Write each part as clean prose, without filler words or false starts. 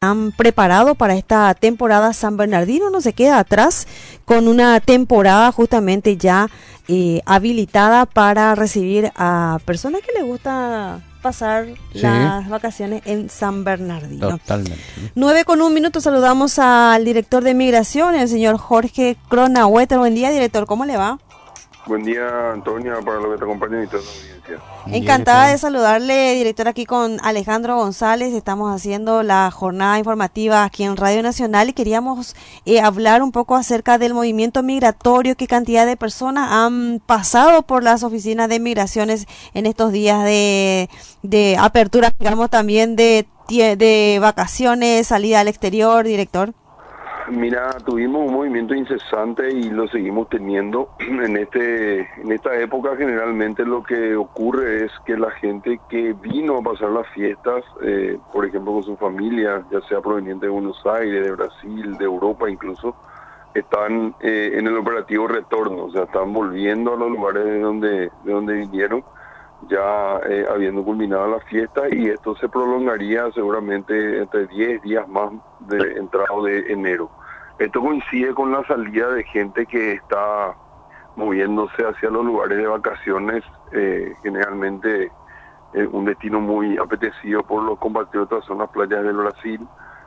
han preparado para esta temporada. San Bernardino no se queda atrás con una temporada justamente ya habilitada para recibir a personas que les gusta pasar las vacaciones en San Bernardino. Totalmente. 9:01, saludamos al director de Migración, el señor Jorge Cronahueter. Buen día, director, ¿cómo le va? Buen día, Antonia, para los que te acompañan y toda la audiencia. Encantada de saludarle, director, aquí con Alejandro González. Estamos haciendo la jornada informativa aquí en Radio Nacional y queríamos hablar un poco acerca del movimiento migratorio, qué cantidad de personas han pasado por las oficinas de migraciones en estos días de apertura, digamos, también de vacaciones, salida al exterior, director. Mira, tuvimos un movimiento incesante y lo seguimos teniendo. En esta época generalmente lo que ocurre es que la gente que vino a pasar las fiestas, por ejemplo con su familia, ya sea proveniente de Buenos Aires, de Brasil, de Europa incluso, están en el operativo retorno, o sea, están volviendo a los lugares de donde vinieron, ya habiendo culminado la fiesta, y esto se prolongaría seguramente entre 10 días más de entrado de enero. Esto coincide con la salida de gente que está moviéndose hacia los lugares de vacaciones, generalmente un destino muy apetecido por los compatriotas son las playas del Brasil,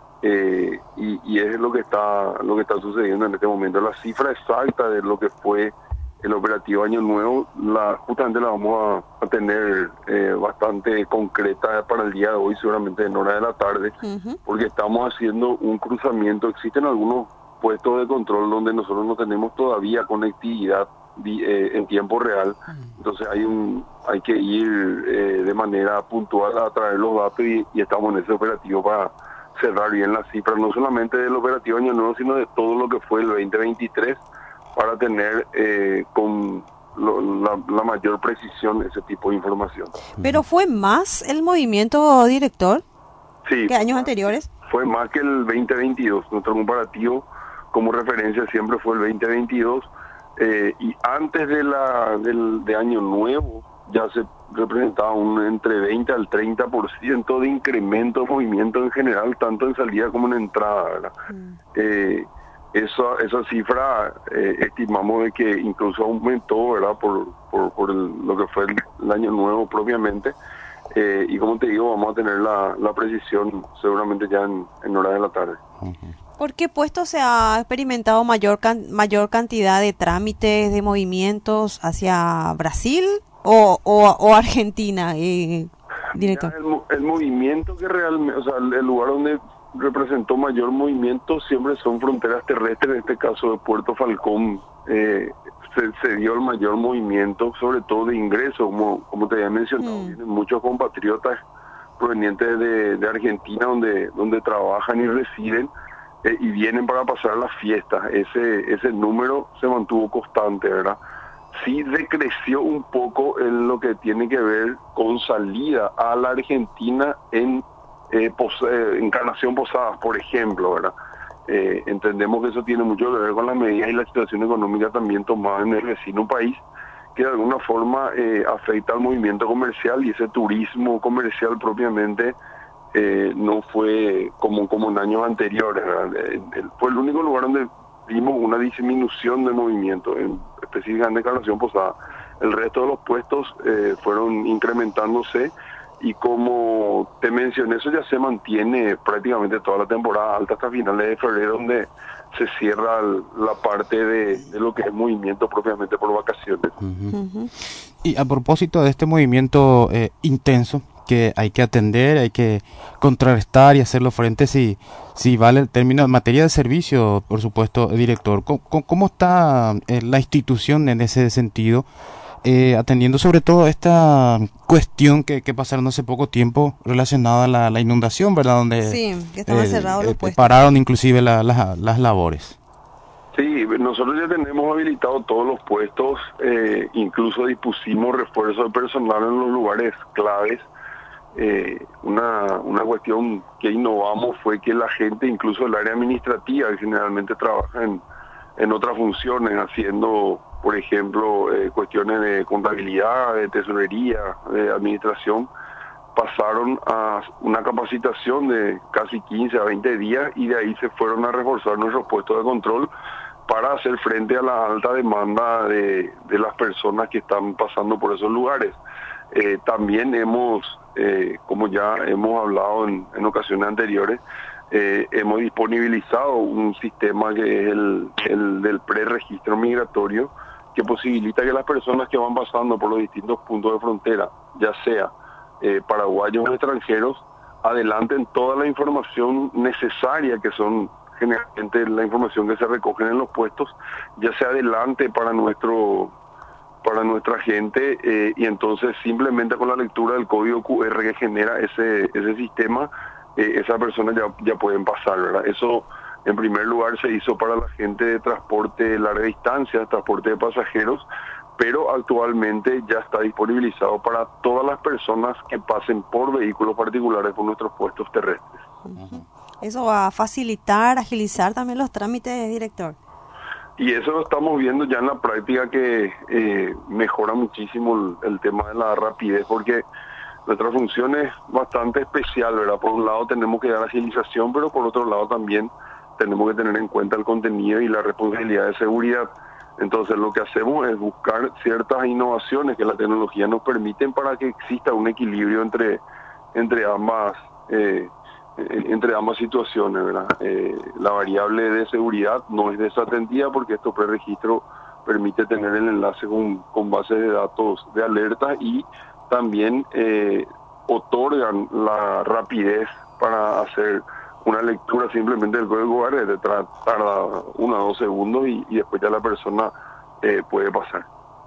y es lo que está sucediendo en este momento. La cifra exacta de lo que fue el operativo Año Nuevo, justamente la vamos a tener bastante concreta para el día de hoy, seguramente en hora de la tarde, porque estamos haciendo un cruzamiento. Existen algunos puestos de control donde nosotros no tenemos todavía conectividad en tiempo real, entonces hay que ir de manera puntual a traer los datos y estamos en ese operativo para cerrar bien las cifras, no solamente del operativo Año Nuevo, sino de todo lo que fue el 2023, para tener con la mayor precisión ese tipo de información. ¿Pero fue más el movimiento, director, sí, que años anteriores? Fue más que el 2022. Nuestro comparativo como referencia siempre fue el 2022, y antes de Año Nuevo ya se representaba entre 20 al 30% de incremento de movimiento en general, tanto en salida como en entrada, ¿verdad? Esa cifra estimamos de que incluso aumentó, ¿verdad? Por lo que fue el Año Nuevo propiamente, y como te digo, vamos a tener la precisión seguramente ya en horas de la tarde. ¿Por qué puesto se ha experimentado mayor cantidad de trámites, de movimientos hacia Brasil o Argentina, director? El movimiento que realmente, o sea, el lugar donde representó mayor movimiento siempre son fronteras terrestres, en este caso de Puerto Falcón, se dio el mayor movimiento, sobre todo de ingresos, como te había mencionado, vienen muchos compatriotas provenientes de Argentina donde trabajan y residen, y vienen para pasar las fiestas. Ese número se mantuvo constante, ¿verdad? Sí decreció un poco en lo que tiene que ver con salida a la Argentina en Encarnación Posadas, por ejemplo, ¿verdad? Entendemos que eso tiene mucho que ver con las medidas y la situación económica también tomada en el vecino país, que de alguna forma afecta al movimiento comercial, y ese turismo comercial propiamente no fue como en años anteriores, ¿verdad? Fue el único lugar donde vimos una disminución de movimiento, específicamente en Encarnación Posada. El resto de los puestos fueron incrementándose, y como te mencioné, eso ya se mantiene prácticamente toda la temporada alta hasta finales de febrero, donde se cierra la parte de lo que es movimiento propiamente por vacaciones. Y a propósito de este movimiento intenso que hay que atender, hay que contrarrestar y hacerlo frente si vale el término en materia de servicio, por supuesto, director. ¿Cómo está la institución en ese sentido? Atendiendo sobre todo esta cuestión que pasaron hace poco tiempo relacionada a la inundación, ¿verdad? Donde que estaban cerrados los puestos. Pararon inclusive las labores. Sí, nosotros ya tenemos habilitados todos los puestos, incluso dispusimos refuerzo de personal en los lugares claves. Una cuestión que innovamos fue que la gente, incluso el área administrativa, que generalmente trabaja en otras funciones, haciendo, por ejemplo, cuestiones de contabilidad, de tesorería, de administración, pasaron a una capacitación de casi 15 a 20 días y de ahí se fueron a reforzar nuestros puestos de control para hacer frente a la alta demanda de las personas que están pasando por esos lugares. También hemos, como ya hemos hablado en ocasiones anteriores, hemos disponibilizado un sistema que es el del preregistro migratorio, que posibilita que las personas que van pasando por los distintos puntos de frontera, ya sea paraguayos o extranjeros, adelanten toda la información necesaria, que son generalmente la información que se recoge en los puestos, ya sea adelante para nuestra gente, y entonces simplemente con la lectura del código QR que genera ese sistema, esa persona ya pueden pasar, ¿verdad? Eso en primer lugar se hizo para la gente de transporte de larga distancia, transporte de pasajeros, pero actualmente ya está disponibilizado para todas las personas que pasen por vehículos particulares por nuestros puestos terrestres. Eso va a facilitar, agilizar también los trámites, director. Y eso lo estamos viendo ya en la práctica, que mejora muchísimo el tema de la rapidez, porque nuestra función es bastante especial, ¿verdad? Por un lado tenemos que dar agilización, pero por otro lado también tenemos que tener en cuenta el contenido y la responsabilidad de seguridad. Entonces lo que hacemos es buscar ciertas innovaciones que la tecnología nos permiten para que exista un equilibrio entre ambas situaciones, ¿verdad? La variable de seguridad no es desatendida, porque estos preregistros permite tener el enlace con bases de datos de alerta, y también otorgan la rapidez para hacer una lectura simplemente del código QR. Tarda 1 o 2 segundos y después ya la persona puede pasar.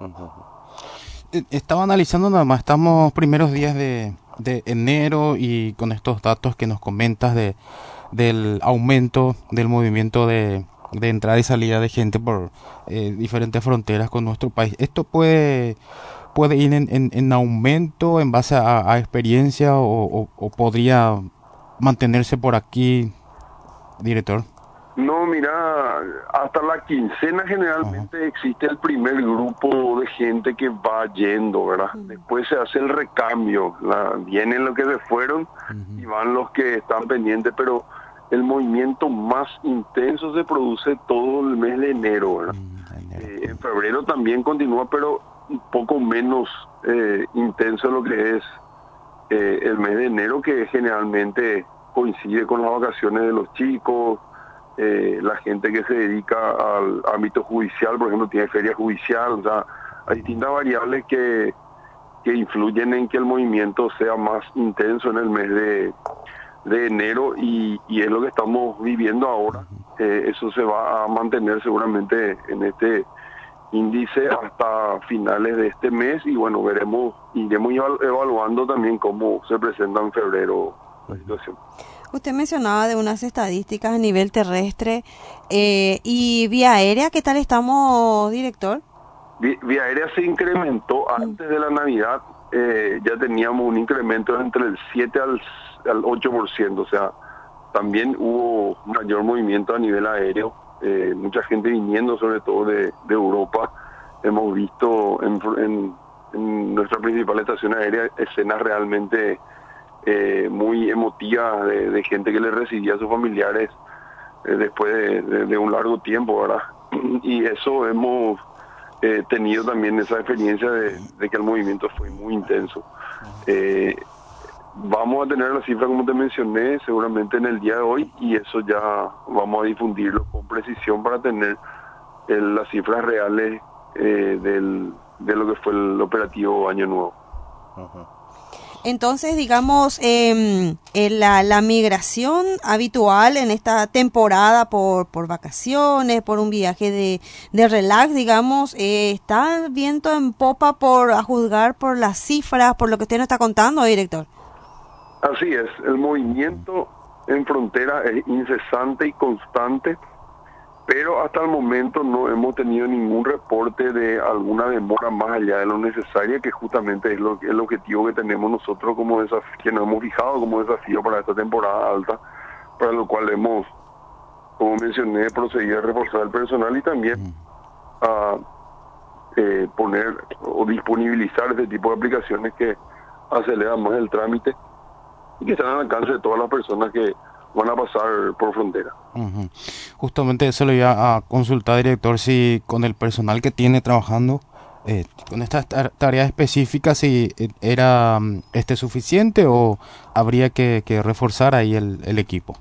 Estaba analizando nada más, estamos primeros días de enero, y con estos datos que nos comentas del aumento del movimiento de entrada y salida de gente por diferentes fronteras con nuestro país. ¿Esto puede ir en aumento en base a experiencia, o podría mantenerse por aquí, director? No, mira, hasta la quincena generalmente existe el primer grupo de gente que va yendo, ¿verdad? Después se hace el recambio, vienen los que se fueron y van los que están pendientes, pero el movimiento más intenso se produce todo el mes de enero, ¿verdad? En febrero también continúa, pero un poco menos intenso lo que es el mes de enero, que generalmente coincide con las vacaciones de los chicos. La gente que se dedica al ámbito judicial, por ejemplo, tiene feria judicial. O sea, hay distintas variables que influyen en que el movimiento sea más intenso en el mes de enero, y es lo que estamos viviendo ahora. Eso se va a mantener seguramente en este índice hasta finales de este mes, y bueno, iremos evaluando también cómo se presenta en febrero la situación. Usted mencionaba de unas estadísticas a nivel terrestre y vía aérea. ¿Qué tal estamos, director? Vía aérea se incrementó antes de la Navidad. Ya teníamos un incremento entre el 7 al 8%. O sea, también hubo mayor movimiento a nivel aéreo. Mucha gente viniendo, sobre todo de Europa. Hemos visto en nuestra principal estación aérea escenas realmente muy emotiva de gente que le recibía a sus familiares después de un largo tiempo, ¿verdad? Y eso hemos tenido también esa experiencia de que el movimiento fue muy intenso. Vamos a tener la cifra, como te mencioné, seguramente en el día de hoy, y eso ya vamos a difundirlo con precisión para tener las cifras reales de lo que fue el operativo Año Nuevo. Entonces, digamos, la migración habitual en esta temporada por vacaciones, por un viaje de relax, digamos, está viento en popa a juzgar por las cifras, por lo que usted nos está contando, director. Así es, el movimiento en frontera es incesante y constante, pero hasta el momento no hemos tenido ningún reporte de alguna demora más allá de lo necesaria, que justamente es el objetivo que tenemos nosotros como desafío, que nos hemos fijado como desafío para esta temporada alta, para lo cual hemos, como mencioné, procedido a reforzar el personal y también a poner o disponibilizar este tipo de aplicaciones que aceleran más el trámite y que están al alcance de todas las personas que van a pasar por frontera. Ujú. Justamente eso le iba a consultar, director, si con el personal que tiene trabajando, con estas tareas específicas, si era suficiente o habría que reforzar ahí el equipo.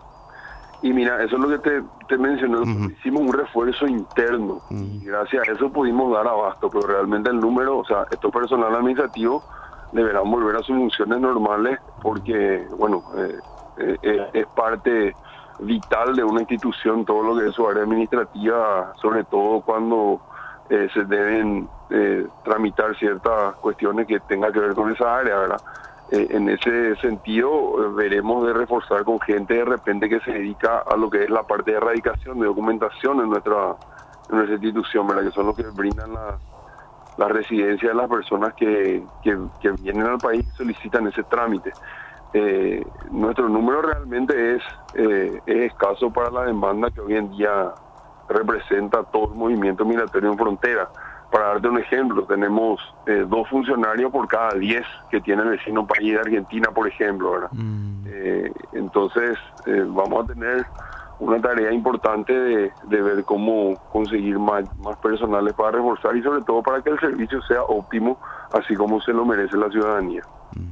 Y mira, eso es lo que te mencioné, hicimos un refuerzo interno y gracias a eso pudimos dar abasto, pero realmente el número, o sea, estos personal administrativo deberán volver a sus funciones normales porque, bueno, es parte vital de una institución todo lo que es su área administrativa, sobre todo cuando se deben tramitar ciertas cuestiones que tengan que ver con esa área, ¿verdad? En ese sentido, veremos de reforzar con gente de repente que se dedica a lo que es la parte de erradicación, de documentación en nuestra institución, ¿verdad? Que son los que brindan la residencia de las personas que vienen al país y solicitan ese trámite. Nuestro número realmente es escaso para la demanda que hoy en día representa todo el movimiento migratorio en frontera. Para darte un ejemplo, tenemos 2 funcionarios por cada 10 que tiene el vecino país de Argentina, por ejemplo, ¿verdad? Entonces, vamos a tener una tarea importante de ver cómo conseguir más personales para reforzar y sobre todo para que el servicio sea óptimo, así como se lo merece la ciudadanía.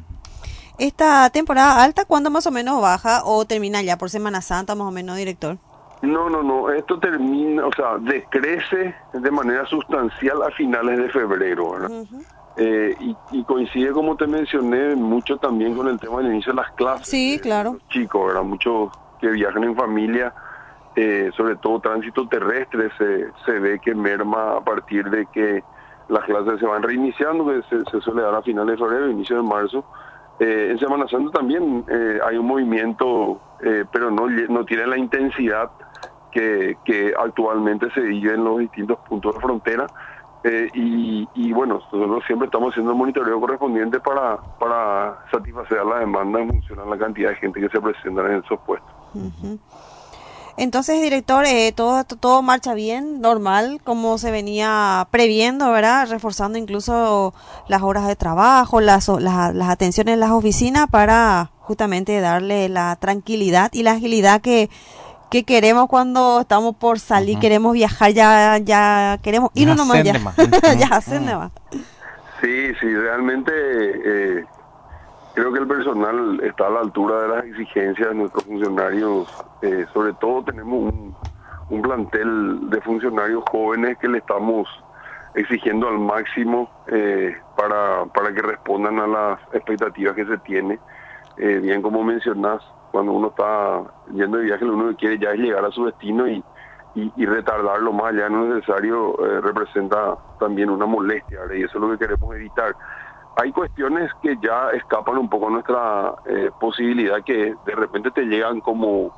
Esta temporada alta, ¿cuándo más o menos baja o termina ya por Semana Santa, más o menos, director? No, esto termina, o sea, decrece de manera sustancial a finales de febrero, ¿verdad? Y coincide, como te mencioné, mucho también con el tema del inicio de las clases. Sí, claro. Los chicos, ¿verdad? Muchos que viajan en familia, sobre todo tránsito terrestre, se ve que merma a partir de que las clases se van reiniciando, que se suele dar a finales de febrero, inicio de marzo. En Semana Santa también hay un movimiento, pero no tiene la intensidad que actualmente se vive en los distintos puntos de frontera. Y bueno, nosotros siempre estamos haciendo el monitoreo correspondiente para satisfacer la demanda en función a la cantidad de gente que se presenta en esos puestos. Entonces, director, todo marcha bien, normal, como se venía previendo, ¿verdad? Reforzando incluso las horas de trabajo, las atenciones en las oficinas para justamente darle la tranquilidad y la agilidad que queremos cuando estamos por salir, queremos viajar, ya queremos irnos nomás ya. Ya hacen nomás. Sí, realmente creo que el personal está a la altura de las exigencias de nuestros funcionarios. Sobre todo tenemos un plantel de funcionarios jóvenes que le estamos exigiendo al máximo para que respondan a las expectativas que se tiene. Bien como mencionás, cuando uno está yendo de viaje, lo único que quiere ya es llegar a su destino y retardarlo más allá de lo necesario representa también una molestia, ¿verdad? Y eso es lo que queremos evitar. Hay cuestiones que ya escapan un poco a nuestra posibilidad, que de repente te llegan como,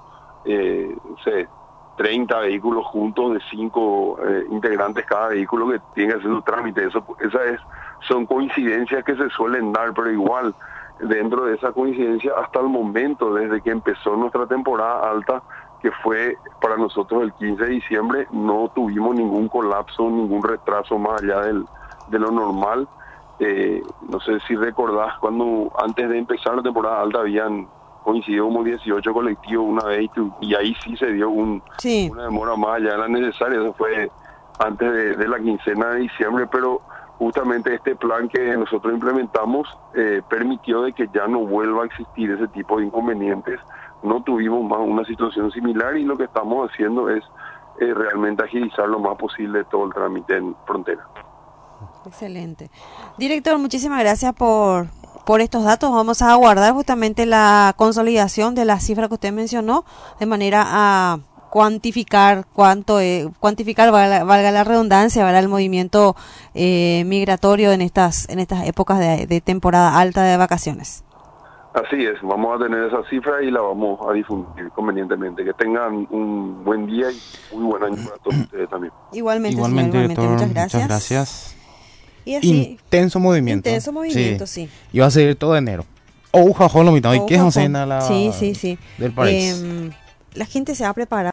30 vehículos juntos, de 5 integrantes cada vehículo que tienen que hacer su trámite. Son coincidencias que se suelen dar, pero igual, dentro de esa coincidencia, hasta el momento, desde que empezó nuestra temporada alta, que fue para nosotros el 15 de diciembre, no tuvimos ningún colapso, ningún retraso más allá de lo normal. No sé si recordás cuando antes de empezar la temporada alta habían coincidido como 18 colectivos una vez y ahí sí se dio una demora más allá de la necesaria. Eso fue antes de la quincena de diciembre, pero justamente este plan que nosotros implementamos permitió de que ya no vuelva a existir ese tipo de inconvenientes. No tuvimos más una situación similar y lo que estamos haciendo es realmente agilizar lo más posible todo el trámite en frontera. Excelente. Director, muchísimas gracias por estos datos. Vamos a aguardar justamente la consolidación de las cifras que usted mencionó, de manera a cuantificar valga la redundancia, ¿verdad? El movimiento migratorio en estas épocas de temporada alta de vacaciones. Así es, vamos a tener esa cifra y la vamos a difundir convenientemente. Que tengan un buen día y muy buen año para todos ustedes también. Igualmente, director, muchas gracias. Y así, intenso movimiento, sí. Y va a seguir todo enero. ¿Y qué es sí. del país? La gente se va a preparar.